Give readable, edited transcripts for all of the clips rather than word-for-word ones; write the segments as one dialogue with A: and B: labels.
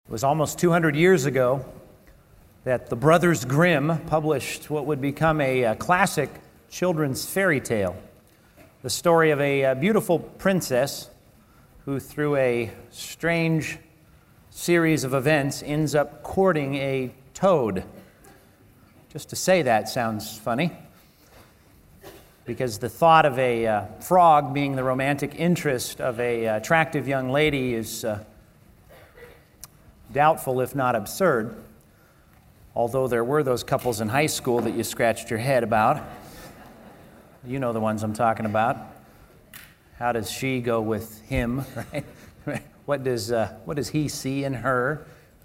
A: It was almost 200 years ago that the Brothers Grimm published what would become a classic children's fairy tale. The story of a beautiful princess who, through a strange series of events, ends up courting a toad. Just to say that sounds funny, because the thought of a frog being the romantic interest of a attractive young lady is doubtful, if not absurd, although there were those couples in high school that you scratched your head about. You know the ones I'm talking about. How does she go with him, right? What does he see in her?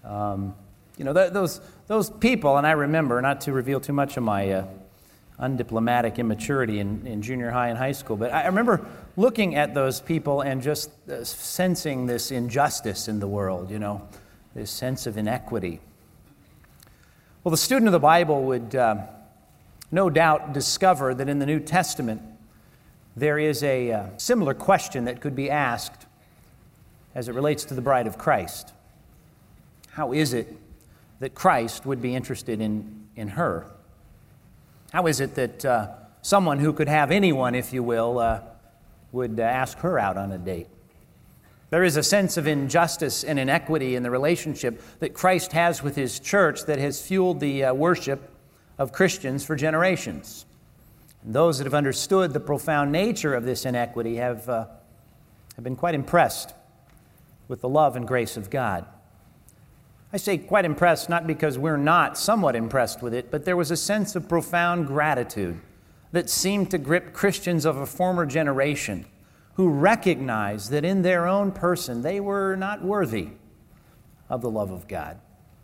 A: Those people, and I remember, not to reveal too much of my undiplomatic immaturity in junior high and high school, but I remember looking at those people and just sensing this injustice in the world, this sense of inequity. Well, the student of the Bible would no doubt discover that in the New Testament there is a similar question that could be asked as it relates to the bride of Christ. How is it that Christ would be interested in her? How is it that someone who could have anyone, if you will, would ask her out on a date? There is a sense of injustice and inequity in the relationship that Christ has with His church that has fueled the worship of Christians for generations. And those that have understood the profound nature of this inequity have been quite impressed with the love and grace of God. I say quite impressed not because we're not somewhat impressed with it, but there was a sense of profound gratitude that seemed to grip Christians of a former generation who recognized that in their own person they were not worthy of the love of God.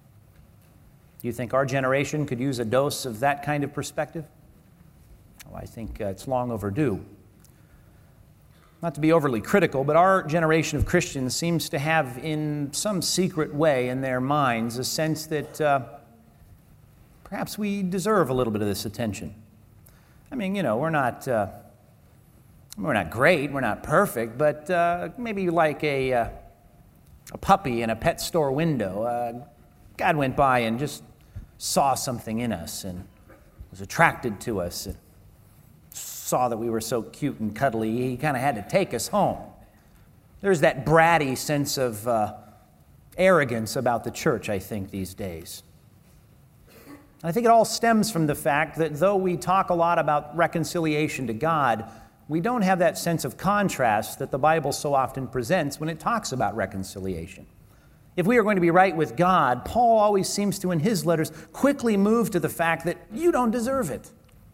A: Do you think our generation could use a dose of that kind of perspective? Oh, I think it's long overdue. Not to be overly critical, but our generation of Christians seems to have in some secret way in their minds a sense that perhaps we deserve a little bit of this attention. I mean, we're not great, we're not perfect, but maybe like a puppy in a pet store window. God went by and just saw something in us and was attracted to us and saw that we were so cute and cuddly, He kind of had to take us home. There's that bratty sense of arrogance about the church, I think, these days. I think it all stems from the fact that though we talk a lot about reconciliation to God, we don't have that sense of contrast that the Bible so often presents when it talks about reconciliation. If we are going to be right with God, Paul always seems to, in his letters, quickly move to the fact that you don't deserve it.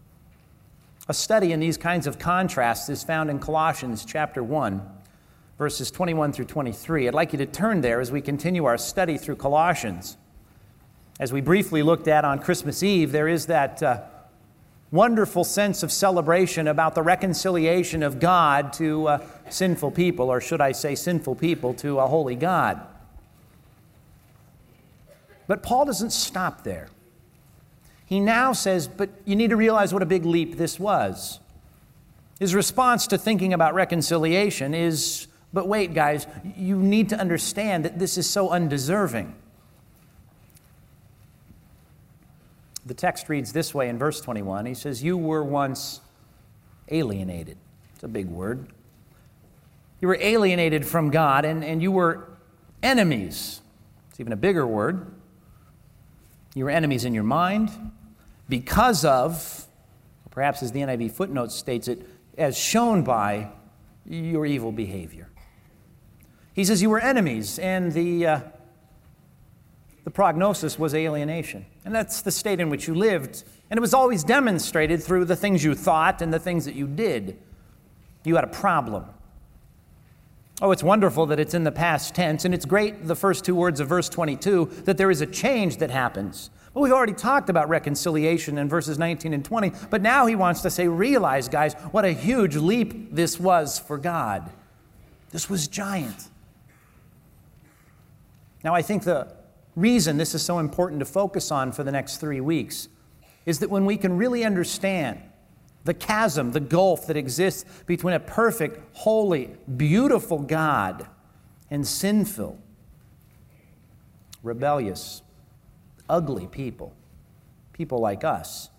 A: A study in these kinds of contrasts is found in Colossians chapter 1, verses 21 through 23. I'd like you to turn there as we continue our study through Colossians. As we briefly looked at on Christmas Eve, there is that wonderful sense of celebration about the reconciliation of God to sinful people, or should I say sinful people to a holy God. But Paul doesn't stop there. He now says, but you need to realize what a big leap this was. His response to thinking about reconciliation is, but wait, guys, you need to understand that this is so undeserving. The text reads this way in verse 21. He says, you were once alienated. It's a big word. You were alienated from God, and you were enemies. It's even a bigger word. You were enemies in your mind because of, perhaps as the NIV footnote states it, as shown by your evil behavior. He says you were enemies, and the prognosis was alienation. And that's the state in which you lived. And it was always demonstrated through the things you thought and the things that you did. You had a problem. Oh, it's wonderful that it's in the past tense, and it's great, the first two words of verse 22, that there is a change that happens. Well, we've already talked about reconciliation in verses 19 and 20, but now he wants to say, realize, guys, what a huge leap this was for God. This was giant. Now, I think the reason this is so important to focus on for the next 3 weeks is that when we can really understand the chasm, the gulf that exists between a perfect, holy, beautiful God and sinful, rebellious, ugly people, people like us,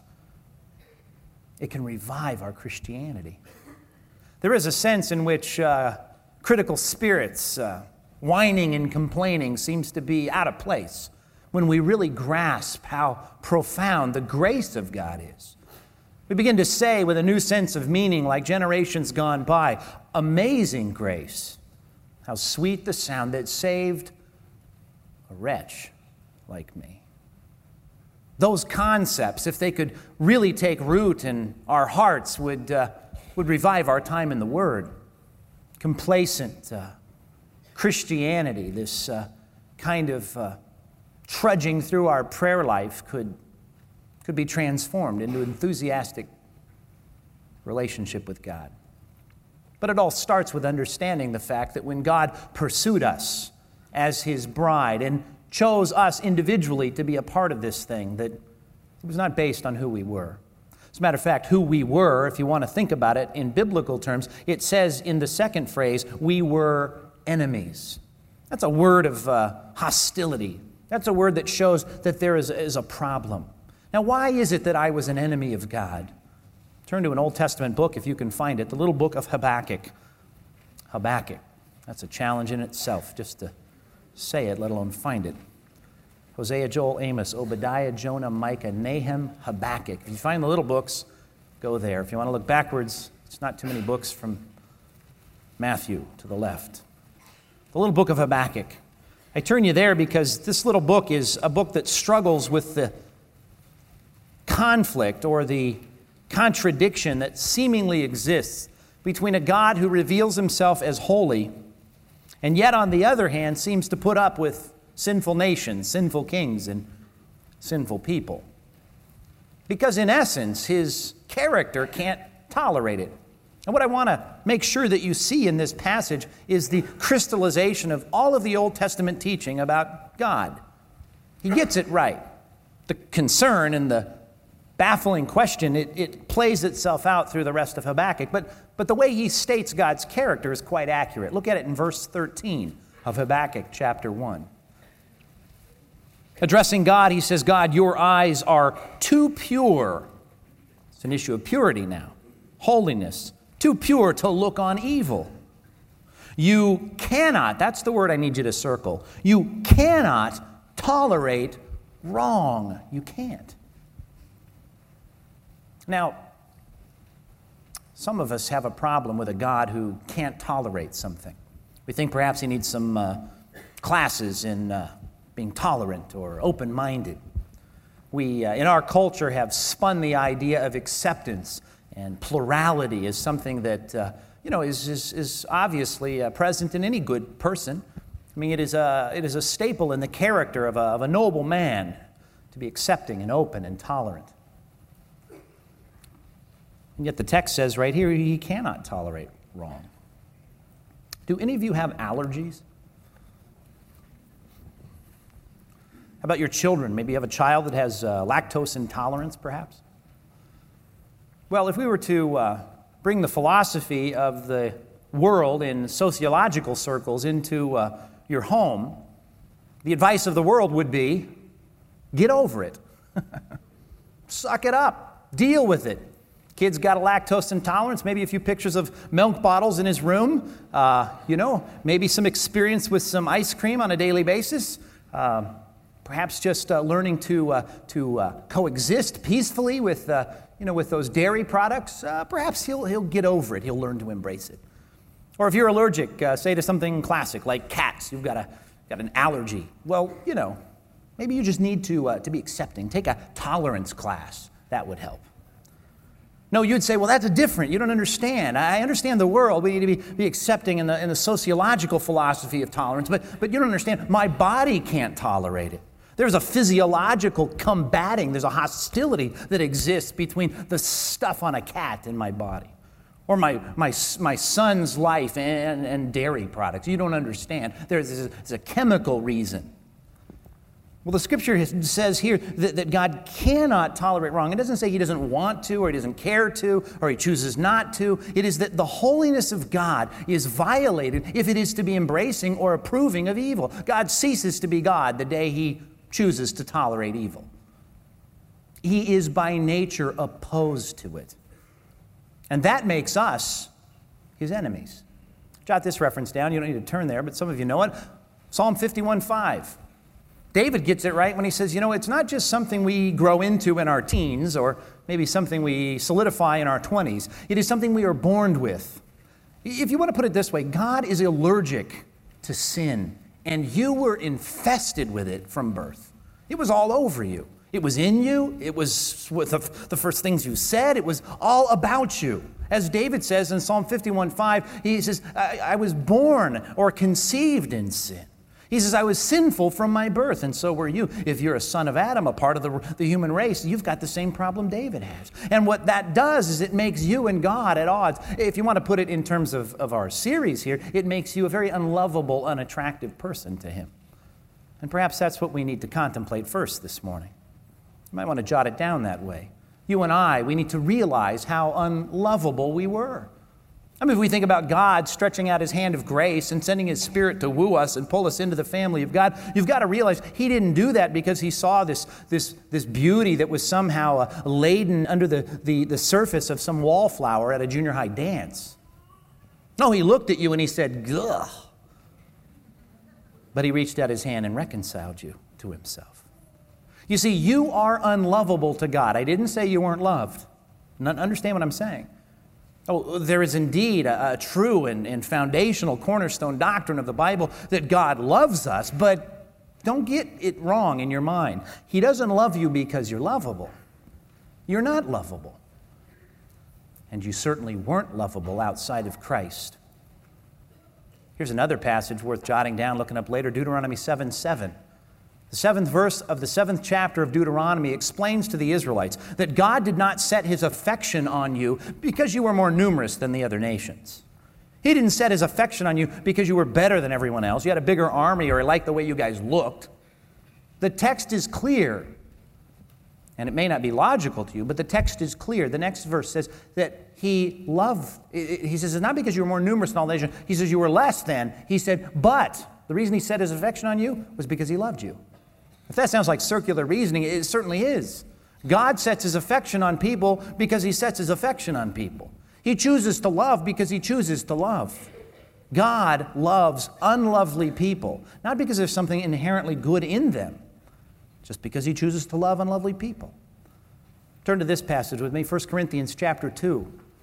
A: it can revive our Christianity. There is a sense in which critical spirits, whining and complaining, seems to be out of place when we really grasp how profound the grace of God is. We begin to say with a new sense of meaning, like generations gone by, amazing grace. How sweet the sound that saved a wretch like me. Those concepts, if they could really take root in our hearts, would revive our time in the Word. Complacent Christianity, this kind of trudging through our prayer life could be transformed into enthusiastic relationship with God. But it all starts with understanding the fact that when God pursued us as His bride and chose us individually to be a part of this thing, that it was not based on who we were. As a matter of fact, who we were, if you want to think about it in biblical terms, it says in the second phrase, we were enemies. That's a word of hostility. That's a word that shows that there is a problem. Now, why is it that I was an enemy of God? Turn to an Old Testament book if you can find it, the little book of Habakkuk. Habakkuk. That's a challenge in itself, just to say it, let alone find it. Hosea, Joel, Amos, Obadiah, Jonah, Micah, Nahum, Habakkuk. If you find the little books, go there. If you want to look backwards, it's not too many books from Matthew to the left. The little book of Habakkuk. I turn you there because this little book is a book that struggles with the conflict or the contradiction that seemingly exists between a God who reveals Himself as holy and yet, on the other hand, seems to put up with sinful nations, sinful kings, and sinful people. Because in essence, His character can't tolerate it. And what I want to make sure that you see in this passage is the crystallization of all of the Old Testament teaching about God. He gets it right. The concern and the baffling question, it plays itself out through the rest of Habakkuk. But the way he states God's character is quite accurate. Look at it in verse 13 of Habakkuk chapter 1. Addressing God, he says, God, your eyes are too pure. It's an issue of purity now. Holiness. Too pure to look on evil. You cannot, that's the word I need you to circle. You cannot tolerate wrong. You can't. Now, some of us have a problem with a God who can't tolerate something. We think perhaps He needs some classes in being tolerant or open-minded. We, in our culture, have spun the idea of acceptance and plurality as something that, is obviously present in any good person. I mean, it is a staple in the character of a noble man to be accepting and open and tolerant. And yet the text says right here, He cannot tolerate wrong. Do any of you have allergies? How about your children? Maybe you have a child that has lactose intolerance, perhaps? Well, if we were to bring the philosophy of the world in sociological circles into your home, the advice of the world would be, get over it. Suck it up. Deal with it. Kid's got a lactose intolerance, maybe a few pictures of milk bottles in his room, maybe some experience with some ice cream on a daily basis, perhaps just learning to coexist peacefully with those dairy products. Perhaps he'll get over it. He'll learn to embrace it. Or if you're allergic, say to something classic like cats, you've got an allergy. Well, maybe you just need to be accepting. Take a tolerance class. That would help. No, you'd say, well, that's different. You don't understand. I understand the world. We need to be accepting in the sociological philosophy of tolerance, but you don't understand. My body can't tolerate it. There's a physiological combating. There's a hostility that exists between the stuff on a cat and my body, or my son's life and dairy products. You don't understand. There's a chemical reason. Well, the Scripture says here that God cannot tolerate wrong. It doesn't say He doesn't want to, or He doesn't care to, or He chooses not to. It is that the holiness of God is violated if it is to be embracing or approving of evil. God ceases to be God the day He chooses to tolerate evil. He is by nature opposed to it. And that makes us His enemies. Jot this reference down. You don't need to turn there, but some of you know it. Psalm 51:5. David gets it right when he says, it's not just something we grow into in our teens or maybe something we solidify in our 20s. It is something we are born with. If you want to put it this way, God is allergic to sin, and you were infested with it from birth. It was all over you. It was in you. It was with the first things you said. It was all about you. As David says in Psalm 51:5, he says, I was born or conceived in sin. He says, I was sinful from my birth, and so were you. If you're a son of Adam, a part of the human race, you've got the same problem David has. And what that does is it makes you and God at odds. If you want to put it in terms of our series here, it makes you a very unlovable, unattractive person to Him. And perhaps that's what we need to contemplate first this morning. You might want to jot it down that way. You and I, we need to realize how unlovable we were. I mean, if we think about God stretching out His hand of grace and sending His Spirit to woo us and pull us into the family of God, you've got to realize He didn't do that because He saw this beauty that was somehow laden under the surface of some wallflower at a junior high dance. No, He looked at you and He said, "Ugh." But He reached out His hand and reconciled you to Himself. You see, you are unlovable to God. I didn't say you weren't loved. Understand what I'm saying? Oh, there is indeed a true and foundational cornerstone doctrine of the Bible that God loves us, but don't get it wrong in your mind. He doesn't love you because you're lovable. You're not lovable. And you certainly weren't lovable outside of Christ. Here's another passage worth jotting down, looking up later, Deuteronomy 7:7. The 7th verse of the 7th chapter of Deuteronomy explains to the Israelites that God did not set His affection on you because you were more numerous than the other nations. He didn't set His affection on you because you were better than everyone else. You had a bigger army or He liked the way you guys looked. The text is clear, and it may not be logical to you, but the text is clear. The next verse says that He loved. He says it's not because you were more numerous than all nations. He says you were less than. He said, but the reason He set His affection on you was because He loved you. If that sounds like circular reasoning, it certainly is. God sets His affection on people because He sets His affection on people. He chooses to love because He chooses to love. God loves unlovely people, not because there's something inherently good in them, just because He chooses to love unlovely people. Turn to this passage with me, 1 Corinthians chapter 2.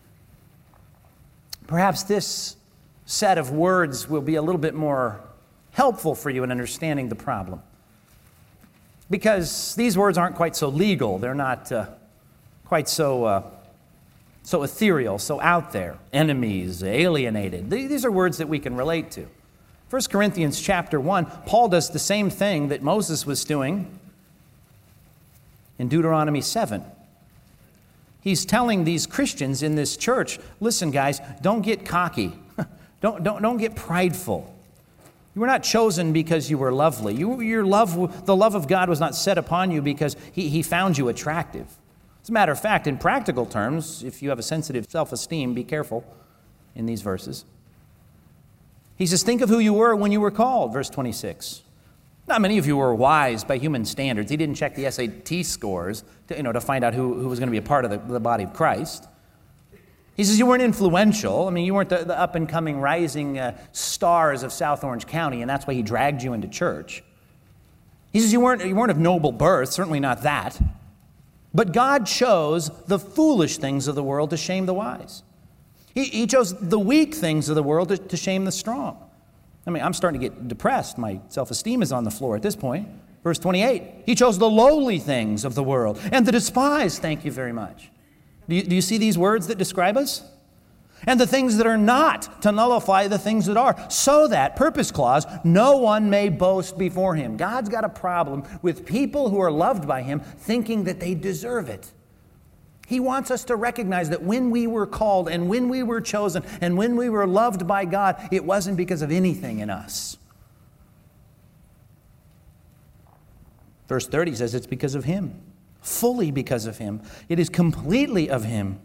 A: Perhaps this set of words will be a little bit more helpful for you in understanding the problem. Because these words aren't quite so legal. They're not quite so ethereal, so out there. Enemies, alienated. These are words that we can relate to. 1 Corinthians chapter 1, Paul does the same thing that Moses was doing in Deuteronomy 7. He's telling these Christians in this church, listen guys, don't get cocky. Don't get prideful. You were not chosen because you were lovely. The love of God was not set upon you because He found you attractive. As a matter of fact, in practical terms, if you have a sensitive self-esteem, be careful in these verses. He says, think of who you were when you were called, verse 26. Not many of you were wise by human standards. He didn't check the SAT scores to find out who was going to be a part of the body of Christ. He says you weren't influential. I mean, you weren't the up-and-coming rising stars of South Orange County, and that's why He dragged you into church. He says you weren't of noble birth, certainly not that. But God chose the foolish things of the world to shame the wise. He chose the weak things of the world to shame the strong. I mean, I'm starting to get depressed. My self-esteem is on the floor at this point. Verse 28, He chose the lowly things of the world and the despised, thank you very much. Do you see these words that describe us? And the things that are not, to nullify the things that are, so that, purpose clause, no one may boast before Him. God's got a problem with people who are loved by Him thinking that they deserve it. He wants us to recognize that when we were called and when we were chosen and when we were loved by God, it wasn't because of anything in us. Verse 30 says it's because of Him, fully because of Him. It is completely of Him.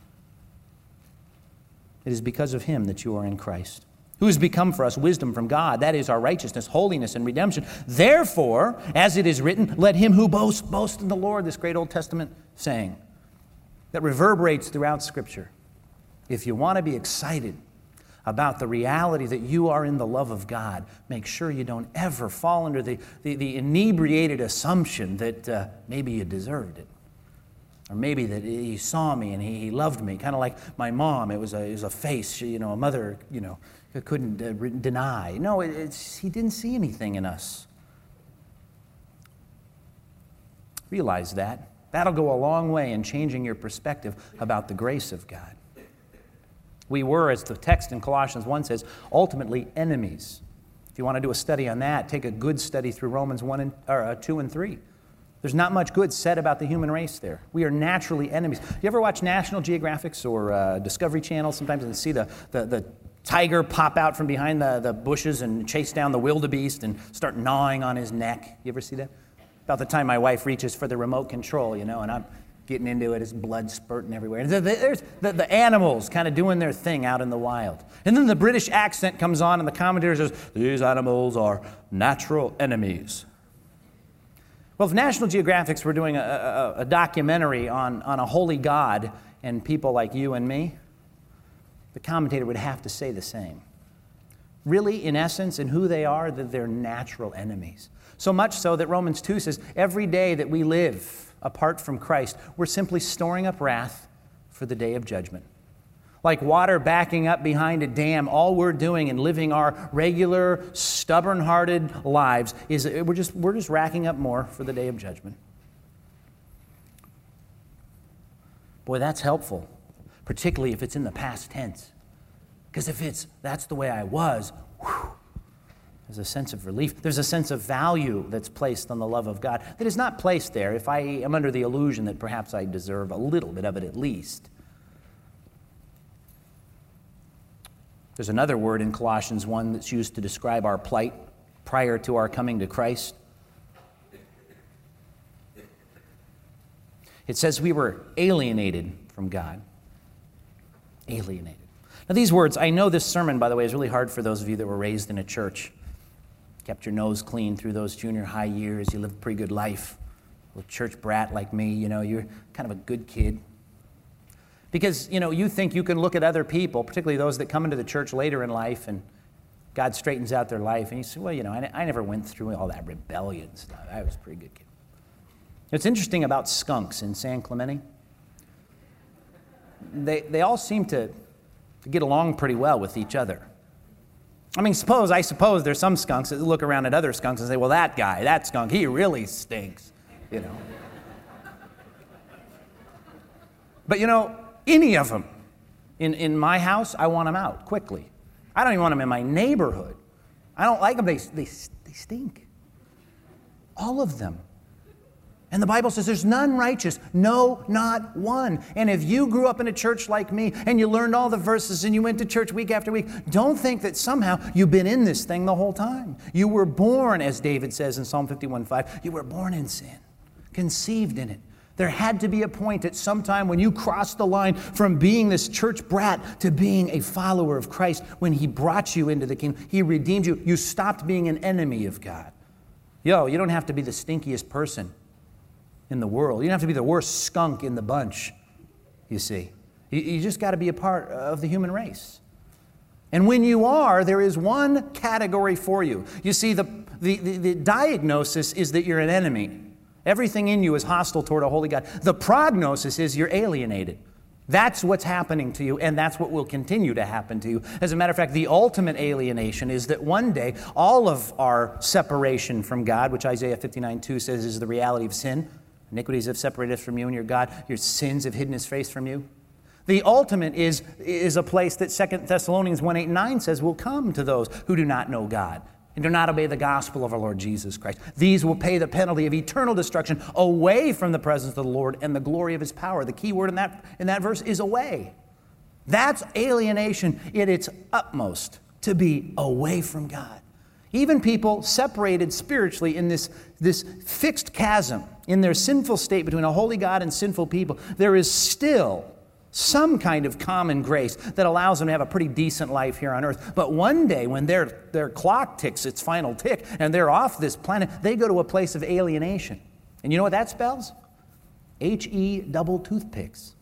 A: It is because of Him that you are in Christ, who has become for us wisdom from God. That is our righteousness, holiness, and redemption. Therefore, as it is written, let him who boasts, boast in the Lord, this great Old Testament saying that reverberates throughout Scripture. If you want to be excited about the reality that you are in the love of God, make sure you don't ever fall under the inebriated assumption that maybe you deserved it. Or maybe that He saw me and He loved me, kind of like my mom. It was a face, a mother, couldn't deny. No, He didn't see anything in us. Realize that. That'll go a long way in changing your perspective about the grace of God. We were, as the text in Colossians 1 says, ultimately enemies. If you want to do a study on that, take a good study through Romans 2 and 3. There's not much good said about the human race there. We are naturally enemies. You ever watch National Geographics or Discovery Channel sometimes and see the tiger pop out from behind the bushes and chase down the wildebeest and start gnawing on his neck? You ever see that? About the time my wife reaches for the remote control, and I'm getting into it, his blood spurting everywhere. And there's the animals kind of doing their thing out in the wild. And then the British accent comes on and the commentator says, these animals are natural enemies. Well, if National Geographic were doing a documentary on a holy God and people like you and me, the commentator would have to say the same. Really, in essence, in who they are, that they're natural enemies. So much so that Romans 2 says, every day that we live apart from Christ, we're simply storing up wrath for the day of judgment. Like water backing up behind a dam, all we're doing in living our regular, stubborn-hearted lives is we're just racking up more for the day of judgment. Boy, that's helpful, particularly if it's in the past tense. Because if that's the way I was, there's a sense of relief. There's a sense of value that's placed on the love of God that is not placed there if I am under the illusion that perhaps I deserve a little bit of it at least. There's another word in Colossians 1 that's used to describe our plight prior to our coming to Christ. It says we were alienated from God. Alienated. Now these words, I know this sermon, by the way, is really hard for those of you that were raised in a church. Kept your nose clean through those junior high years. You lived a pretty good life. A little church brat like me, you're kind of a good kid. Because, you think you can look at other people, particularly those that come into the church later in life, and God straightens out their life, and you say, well, I never went through all that rebellion stuff. I was a pretty good kid. It's interesting about skunks in San Clemente. They all seem to get along pretty well with each other. I suppose there's some skunks that look around at other skunks and say, well, that skunk, he really stinks, But, any of them in my house, I want them out quickly. I don't even want them in my neighborhood. I don't like them. They stink. All of them. And the Bible says there's none righteous. No, not one. And if you grew up in a church like me and you learned all the verses and you went to church week after week, don't think that somehow you've been in this thing the whole time. You were born, as David says in Psalm 51:5, you were born in sin, conceived in it. There had to be a point at some time when you crossed the line from being this church brat to being a follower of Christ. When He brought you into the kingdom, He redeemed you. You stopped being an enemy of God. You don't have to be the stinkiest person in the world. You don't have to be the worst skunk in the bunch, you see. You just got to be a part of the human race. And when you are, there is one category for you. You see, the diagnosis is that you're an enemy. Everything in you is hostile toward a holy God. The prognosis is you're alienated. That's what's happening to you, and that's what will continue to happen to you. As a matter of fact, the ultimate alienation is that one day, all of our separation from God, which Isaiah 59:2 says is the reality of sin, iniquities have separated us from you and your God, your sins have hidden His face from you. The ultimate is a place that 2 Thessalonians 1:8-9 says will come to those who do not know God and do not obey the gospel of our Lord Jesus Christ. These will pay the penalty of eternal destruction away from the presence of the Lord and the glory of His power. The key word in that verse is away. That's alienation at its utmost, to be away from God. Even people separated spiritually in this fixed chasm, in their sinful state between a holy God and sinful people, there is still some kind of common grace that allows them to have a pretty decent life here on earth. But one day, when their clock ticks its final tick and they're off this planet, they go to a place of alienation. And you know what that spells? H-E double toothpicks.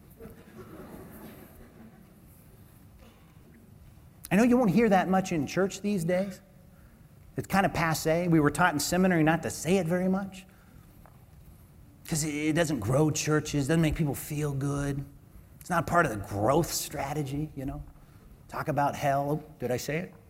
A: I know you won't hear that much in church these days. It's kind of passé. We were taught in seminary not to say it very much because it doesn't grow churches, doesn't make people feel good. It's not part of the growth strategy, you know. Talk about hell. Oh, did I say it?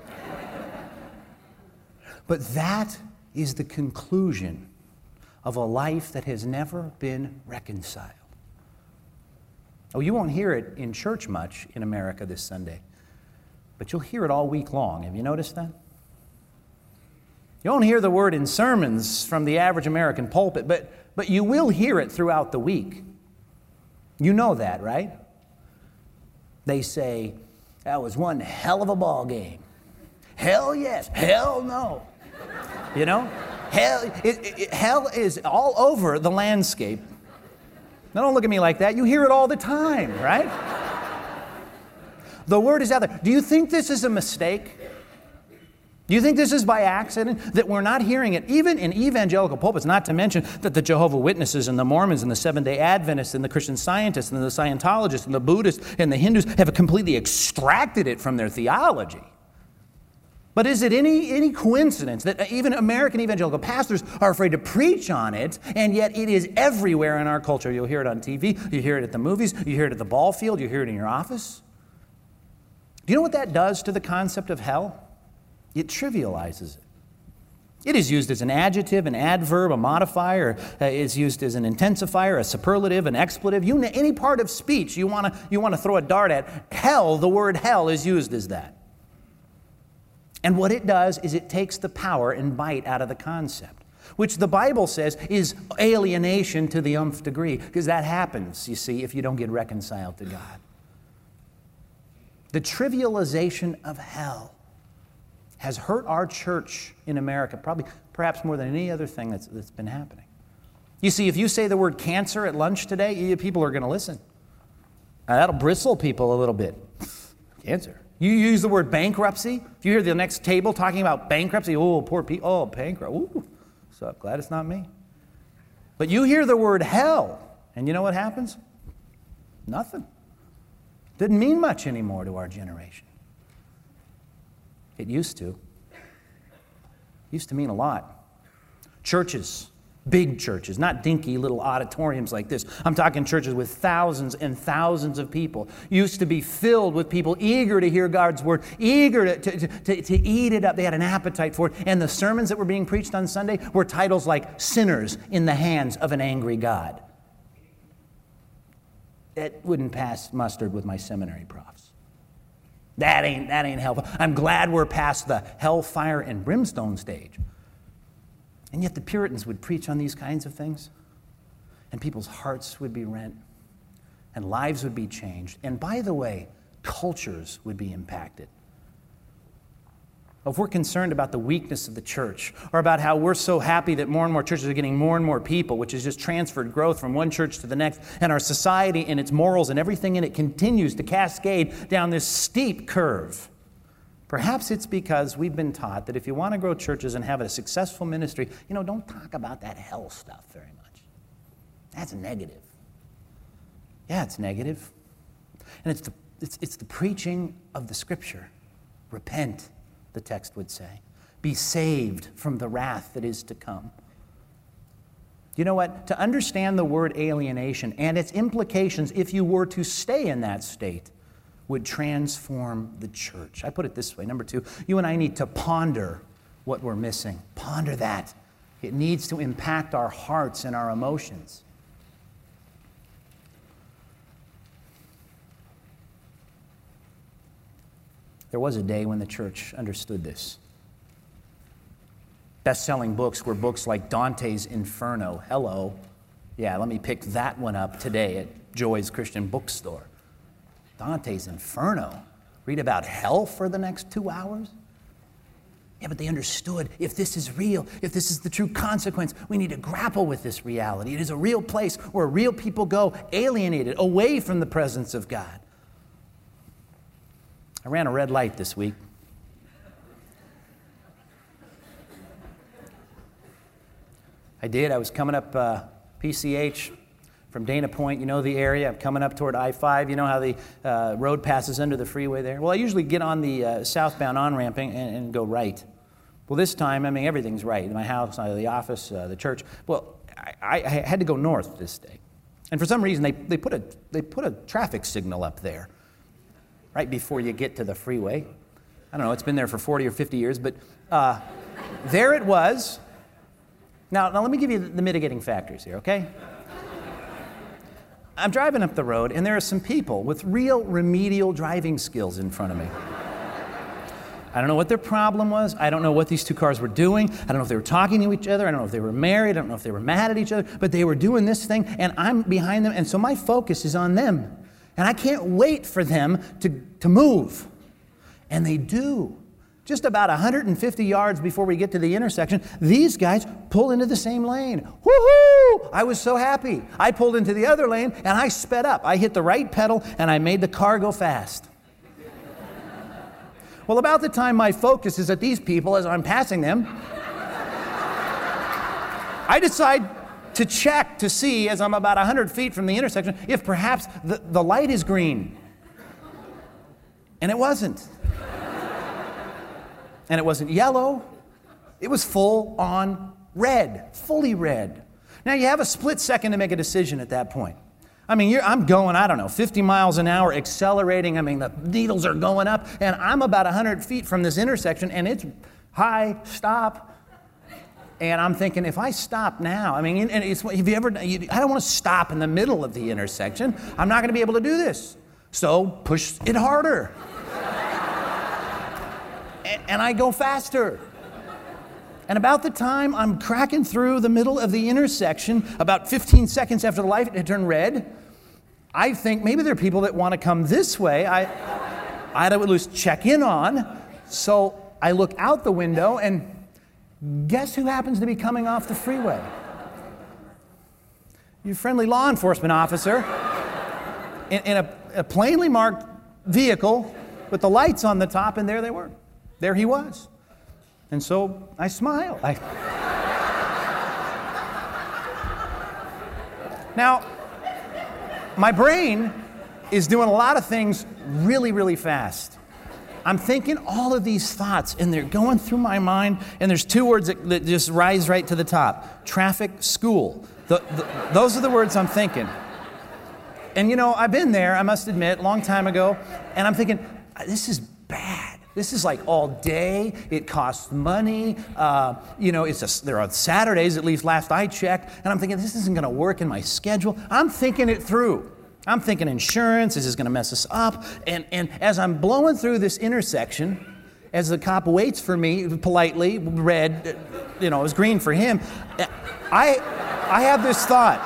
A: But that is the conclusion of a life that has never been reconciled. Oh, you won't hear it in church much in America this Sunday, but you'll hear it all week long. Have you noticed that? You won't hear the word in sermons from the average American pulpit, but you will hear it throughout the week. You know that, right? They say, that was one hell of a ball game. Hell yes, hell no. You know? Hell is all over the landscape. Now don't look at me like that. You hear it all the time, right? The word is out there. Do you think this is a mistake? Do you think this is by accident, that we're not hearing it, even in evangelical pulpits, not to mention that the Jehovah's Witnesses and the Mormons and the Seventh-day Adventists and the Christian Scientists and the Scientologists and the Buddhists and the Hindus have completely extracted it from their theology? But is it any coincidence that even American evangelical pastors are afraid to preach on it, and yet it is everywhere in our culture? You'll hear it on TV, you hear it at the movies, you hear it at the ball field, you hear it in your office. Do you know what that does to the concept of hell? It trivializes it. It is used as an adjective, an adverb, a modifier. It's used as an intensifier, a superlative, an expletive. Any part of speech you want to throw a dart at, hell, the word hell is used as that. And what it does is it takes the power and bite out of the concept, which the Bible says is alienation to the nth degree, because that happens, you see, if you don't get reconciled to God. The trivialization of hell has hurt our church in America, perhaps more than any other thing that's been happening. You see, if you say the word cancer at lunch today, people are going to listen. Now, that'll bristle people a little bit. Cancer. You use the word bankruptcy. If you hear the next table talking about bankruptcy, oh, poor people, oh, bankrupt. Ooh, so glad it's not me. But you hear the word hell, and you know what happens? Nothing. Didn't mean much anymore to our generation. It used to. It used to mean a lot. Churches, big churches, not dinky little auditoriums like this. I'm talking churches with thousands and thousands of people. Used to be filled with people eager to hear God's word, eager to eat it up. They had an appetite for it. And the sermons that were being preached on Sunday were titles like Sinners in the Hands of an Angry God. That wouldn't pass mustard with my seminary profs. That ain't helpful. I'm glad we're past the hellfire and brimstone stage. And yet the Puritans would preach on these kinds of things, and people's hearts would be rent, and lives would be changed. And by the way, cultures would be impacted. If we're concerned about the weakness of the church, or about how we're so happy that more and more churches are getting more and more people, which is just transferred growth from one church to the next, and our society and its morals and everything in it continues to cascade down this steep curve, perhaps it's because we've been taught that if you want to grow churches and have a successful ministry, don't talk about that hell stuff very much. That's negative. Yeah, it's negative. And it's the preaching of the Scripture. Repent, the text would say. Be saved from the wrath that is to come. You know what? To understand the word alienation and its implications if you were to stay in that state would transform the church. I put it this way. Number 2, you and I need to ponder what we're missing. Ponder that. It needs to impact our hearts and our emotions. There was a day when the church understood this. Best-selling books were books like Dante's Inferno. Hello. Yeah, let me pick that one up today at Joy's Christian Bookstore. Dante's Inferno. Read about hell for the next 2 hours? Yeah, but they understood if this is real, if this is the true consequence, we need to grapple with this reality. It is a real place where real people go alienated, away from the presence of God. I ran a red light this week. I did. I was coming up PCH from Dana Point. You know the area. I'm coming up toward I-5. You know how the road passes under the freeway there? Well, I usually get on the southbound on-ramping and go right. Well, this time, I mean, everything's right. My house, the office, the church. Well, I had to go north this day. And for some reason, they put a traffic signal up there right before you get to the freeway. I don't know. It's been there for 40 or 50 years, but there it was. Now, let me give you the mitigating factors here, okay? I'm driving up the road, and there are some people with real remedial driving skills in front of me. I don't know what their problem was. I don't know what these two cars were doing. I don't know if they were talking to each other. I don't know if they were married. I don't know if they were mad at each other. But they were doing this thing, and I'm behind them, and so my focus is on them. And I can't wait for them to move. And they do. Just about 150 yards before we get to the intersection, these guys pull into the same lane. Woohoo! I was so happy. I pulled into the other lane, and I sped up. I hit the right pedal, and I made the car go fast. Well, about the time my focus is at these people as I'm passing them, I decide to check to see, as I'm about 100 feet from the intersection, if perhaps the light is green. And it wasn't. And it wasn't yellow. It was full on red, fully red. Now, you have a split second to make a decision at that point. I mean, I'm going, 50 miles an hour, accelerating. I mean, the needles are going up, and I'm about 100 feet from this intersection, and it's high, stop. And I'm thinking, if I stop now, I mean, and it's, have you ever, I don't want to stop in the middle of the intersection. I'm not going to be able to do this. So push it harder. And I go faster. And about the time I'm cracking through the middle of the intersection, about 15 seconds after the light had turned red, I think maybe there are people that want to come this way. I had to at least check in on. So I look out the window, and guess who happens to be coming off the freeway? Your friendly law enforcement officer in a plainly marked vehicle with the lights on the top, and there they were. There he was. And so I smile. Now, my brain is doing a lot of things really, really fast. I'm thinking all of these thoughts, and they're going through my mind, and there's two words that just rise right to the top. Traffic, school. Those are the words I'm thinking. And I've been there, I must admit, a long time ago, and I'm thinking, this is bad. This is like all day. It costs money. They're on Saturdays, at least last I checked. And I'm thinking, this isn't going to work in my schedule. I'm thinking it through. I'm thinking insurance. Is this going to mess us up? And as I'm blowing through this intersection, as the cop waits for me politely, red, it was green for him, I have this thought.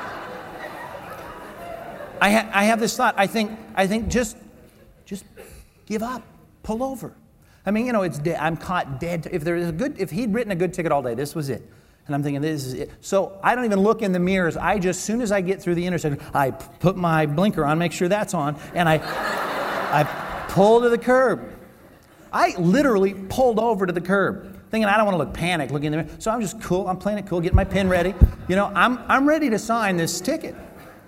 A: I have this thought. I think just give up. Pull over. I mean, it's dead. I'm caught dead. If he'd written a good ticket all day, this was it. And I'm thinking, this is it. So I don't even look in the mirrors. As soon as I get through the intersection, I put my blinker on, make sure that's on, and I pull to the curb. I literally pulled over to the curb, thinking I don't want to look panicked, looking in the mirror. So I'm just cool. I'm playing it cool, getting my pen ready. I'm ready to sign this ticket.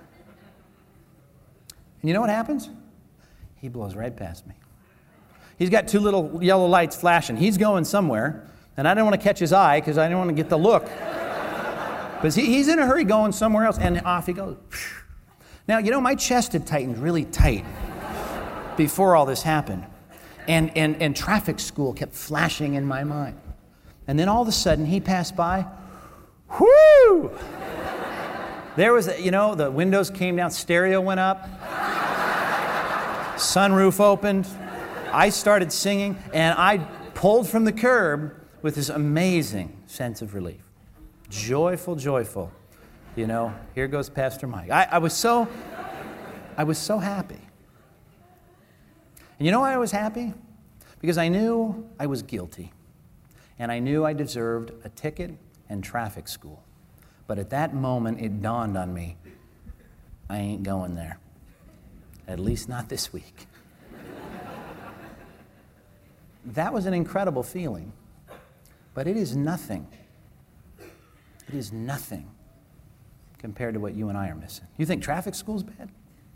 A: And you know what happens? He blows right past me. He's got two little yellow lights flashing. He's going somewhere, and I don't want to catch his eye because I don't want to get the look. But he's in a hurry going somewhere else, and off he goes. Now, my chest had tightened really tight before all this happened. And traffic school kept flashing in my mind. And then all of a sudden, he passed by. Whoo! There was, the windows came down, stereo went up, sunroof opened. I started singing, and I pulled from the curb with this amazing sense of relief. Joyful, joyful. Here goes Pastor Mike. I was so happy. And you know why I was happy? Because I knew I was guilty. and I knew I deserved a ticket and traffic school. But at that moment, it dawned on me, I ain't going there. At least not this week. That was an incredible feeling, but it is nothing. It is nothing compared to what you and I are missing. You think traffic school's bad?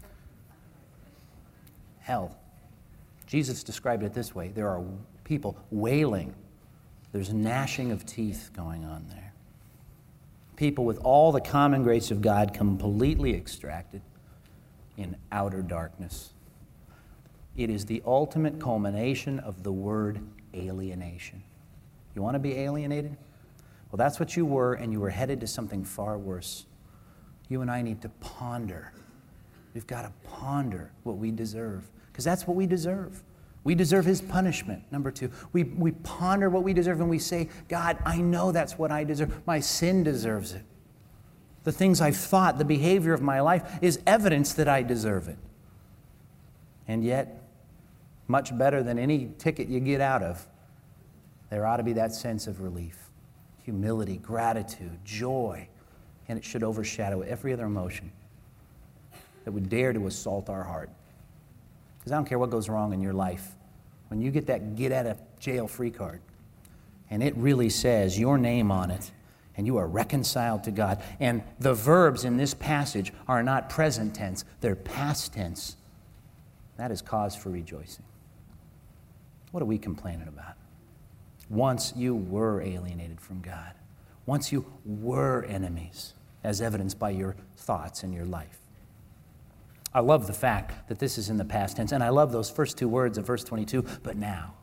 A: Hell. Jesus described it this way. There are people wailing. There's gnashing of teeth going on there. People with all the common grace of God completely extracted in outer darkness. It is the ultimate culmination of the word alienation. You want to be alienated? Well, that's what you were, and you were headed to something far worse. You and I need to ponder. We've got to ponder what we deserve, because that's what we deserve. We deserve His punishment. Number two, we ponder what we deserve, and we say, God, I know that's what I deserve. My sin deserves it. The things I've thought, the behavior of my life is evidence that I deserve it. And yet, much better than any ticket you get out of, there ought to be that sense of relief, humility, gratitude, joy, and it should overshadow every other emotion that would dare to assault our heart. Because I don't care what goes wrong in your life. When you get that get-out-of-jail-free card, and it really says your name on it, and you are reconciled to God, and the verbs in this passage are not present tense, they're past tense, that is cause for rejoicing. What are we complaining about? Once you were alienated from God. Once you were enemies, as evidenced by your thoughts and your life. I love the fact that this is in the past tense, and I love those first two words of verse 22, but now.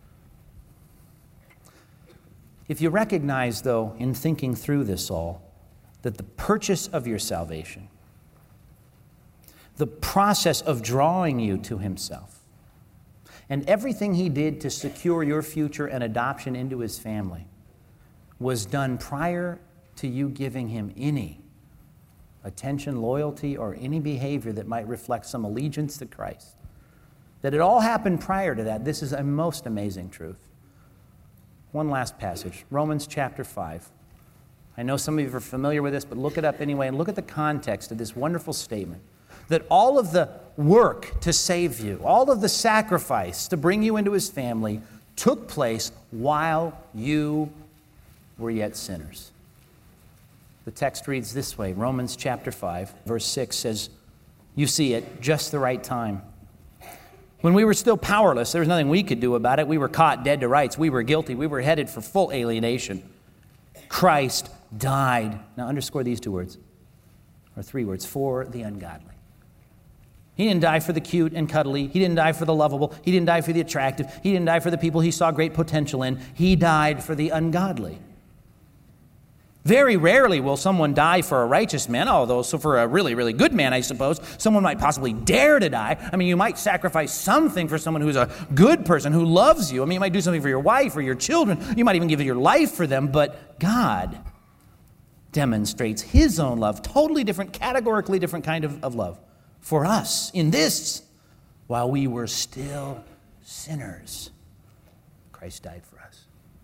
A: If you recognize, though, in thinking through this all, that the purchase of your salvation, the process of drawing you to Himself, and everything He did to secure your future and adoption into His family was done prior to you giving Him any attention, loyalty, or any behavior that might reflect some allegiance to Christ. That it all happened prior to that. This is a most amazing truth. One last passage, Romans chapter 5. I know some of you are familiar with this, but look it up anyway and look at the context of this wonderful statement. That all of the work to save you, all of the sacrifice to bring you into His family took place while you were yet sinners. The text reads this way, Romans chapter 5, verse 6 says, you see it, just the right time. When we were still powerless, there was nothing we could do about it. We were caught dead to rights. We were guilty. We were headed for full alienation. Christ died. Now underscore these two words, or three words, for the ungodly. He didn't die for the cute and cuddly. He didn't die for the lovable. He didn't die for the attractive. He didn't die for the people He saw great potential in. He died for the ungodly. Very rarely will someone die for a righteous man, although so for a really, really good man, I suppose, someone might possibly dare to die. I mean, you might sacrifice something for someone who's a good person, who loves you. I mean, you might do something for your wife or your children. You might even give your life for them, but God demonstrates His own love, totally different, categorically different kind of love for us in this, while we were still sinners, Christ died for us.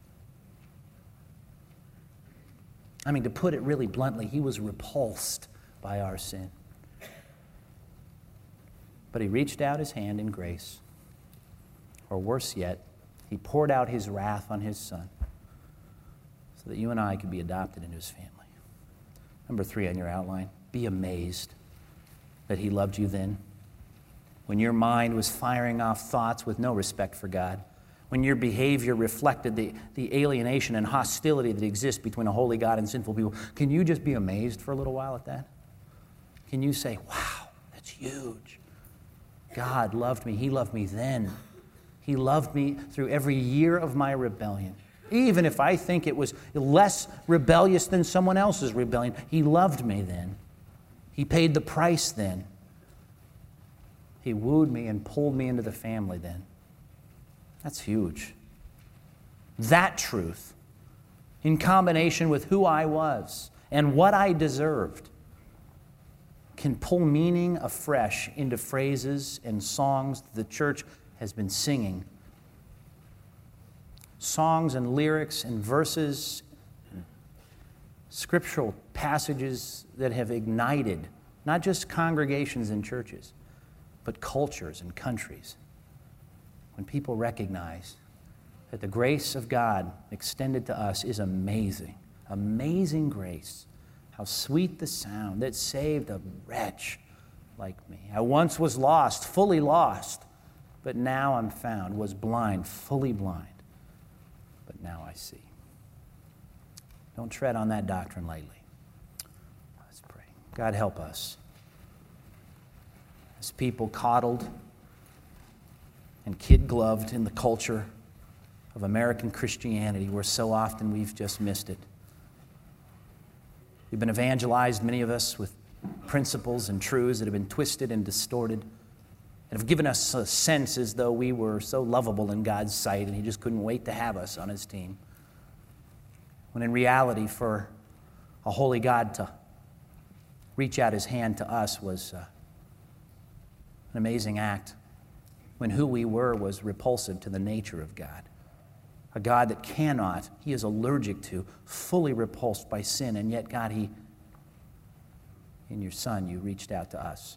A: I mean, to put it really bluntly, He was repulsed by our sin. But He reached out His hand in grace. Or worse yet, He poured out His wrath on His Son so that you and I could be adopted into His family. Number 3 on your outline, be amazed that He loved you then. When your mind was firing off thoughts with no respect for God. When your behavior reflected the alienation and hostility that exists between a holy God and sinful people. Can you just be amazed for a little while at that? Can you say, wow, that's huge. God loved me. He loved me then. He loved me through every year of my rebellion. Even if I think it was less rebellious than someone else's rebellion, He loved me then. He paid the price then. He wooed me and pulled me into the family then. That's huge. That truth, in combination with who I was and what I deserved, can pull meaning afresh into phrases and songs the church has been singing songs and lyrics and verses, and scriptural passages that have ignited not just congregations and churches, but cultures and countries. When people recognize that the grace of God extended to us is amazing, amazing grace. How sweet the sound that saved a wretch like me. I once was lost, fully lost, but now I'm found, was blind, fully blind, but now I see. Don't tread on that doctrine lightly. Let's pray. God, help us. As people coddled and kid-gloved in the culture of American Christianity, where so often we've just missed it. We've been evangelized, many of us, with principles and truths that have been twisted and distorted and have given us a sense as though we were so lovable in God's sight and He just couldn't wait to have us on His team. When in reality, for a holy God to reach out His hand to us was an amazing act, when who we were was repulsive to the nature of God. A God that cannot, He is allergic to, fully repulsed by sin, and yet, God, in your Son, you reached out to us.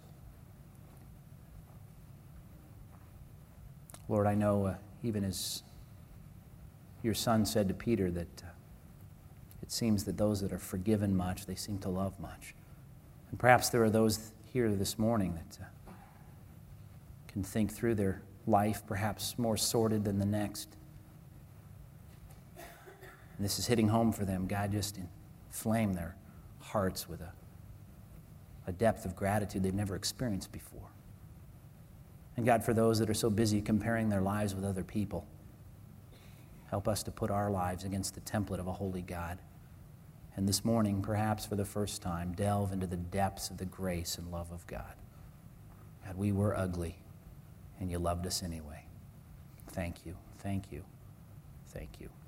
A: Lord, I know, even as your Son said to Peter, that it seems that those that are forgiven much, they seem to love much. And perhaps there are those here this morning that can think through their life, perhaps more sordid than the next. And this is hitting home for them. God, just inflame their hearts with a depth of gratitude they've never experienced before. And God, for those that are so busy comparing their lives with other people, help us to put our lives against the template of a holy God. And this morning, perhaps for the first time, delve into the depths of the grace and love of God. God, we were ugly, and you loved us anyway. Thank you, thank you, thank you.